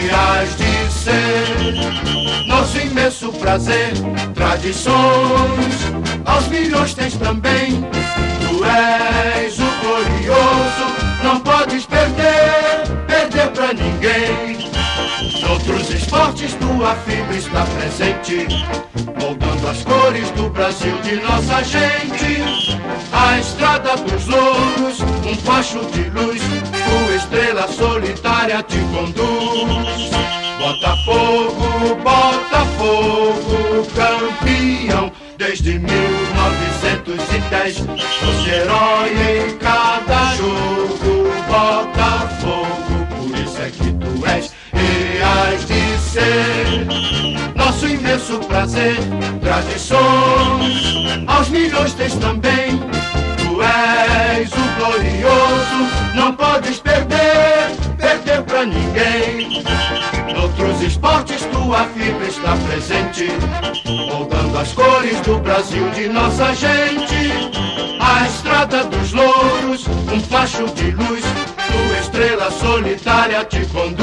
hás de ser nosso imenso prazer. Tradições aos milhões tens também. Tu és o glorioso, não podes perder pra ninguém. Noutros esportes tua fibra está presente, moldando as cores do Brasil de nossa gente. A estrada dos louros, um facho de luz, tua estrela solitária te conduz. Botafogo, Botafogo, campeão desde 1910. Fosse herói em cada jogo, Botafogo, por isso é que tu és e hás de ser nosso imenso prazer. Tradições aos milhões tens também. Tu és o glorioso, não podes perder pra ninguém. Noutros esportes tua fibra está presente, moldando as cores do Brasil de nossa gente. A estrada dos louros, um facho de luz, tua estrela solitária te conduz.